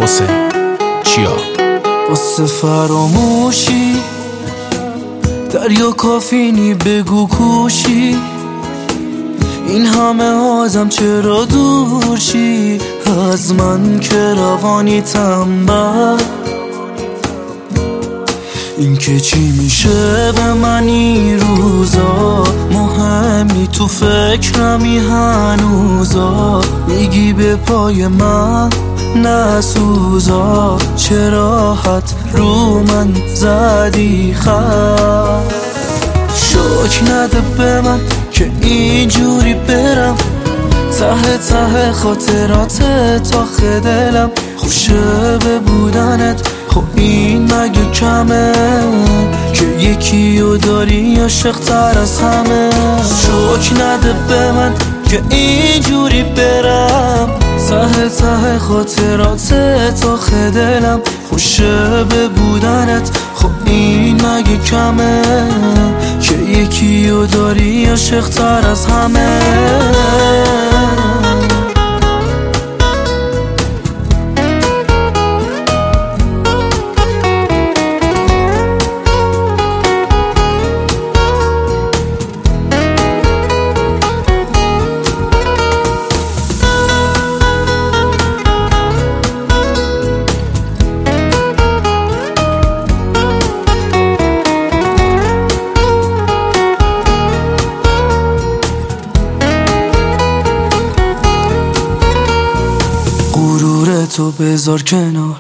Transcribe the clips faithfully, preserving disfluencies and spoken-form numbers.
حسین چیا؟ واسه فراموشی دریا کافینی بگو کوشی، این همه آدم چرا دور شی از من که روانی تنبل. این که چی میشه به من این روزا، مهمی تو فکرمی هنوزا، میگی به پای من نسوزا، چرا حد رو من زدی خط. شوک نده به من که اینجوری برم ته ته خاطرات تا دلم، خوشه به بودنت خب این مگه کمه که یکی رو داری عاشق تر از همه. شوک نده به من که اینجوری برم ته ته خاطرات تا دلم، خوشه به بودنت خب این مگه کمه که یکی رو داری عاشق تر از همه. تو بذار کنار،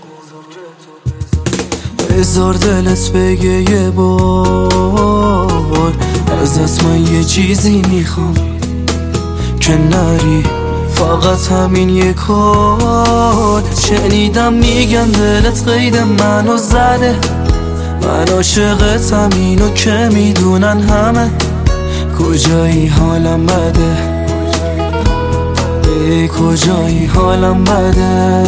بذار دلت بگه یه بار ازت من یه چیزی میخوام که نری، فقط همین یه کار. شنیدم میگن دلت قید منو زده، من عاشقتم اینو که میدونن همه، کجایی حالم بده ای کجایی حالم بده.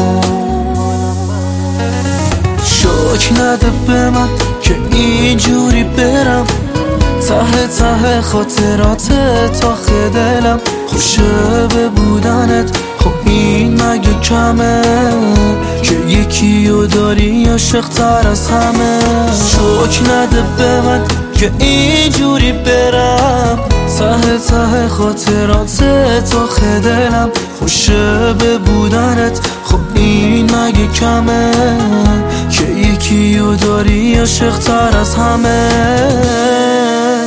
شوک نده به من که اینجوری برم ته ته خاطرات تا دلم، خوشه به بودنت خب این مگه کمه که یکی رو داری عاشق تر از همه. شوک نده به من که اینجوری برم ته ته خاطرات تا دلم، خوشه به بودنت خب این مگه کمه که یکی رو داری عاشق تر از همه.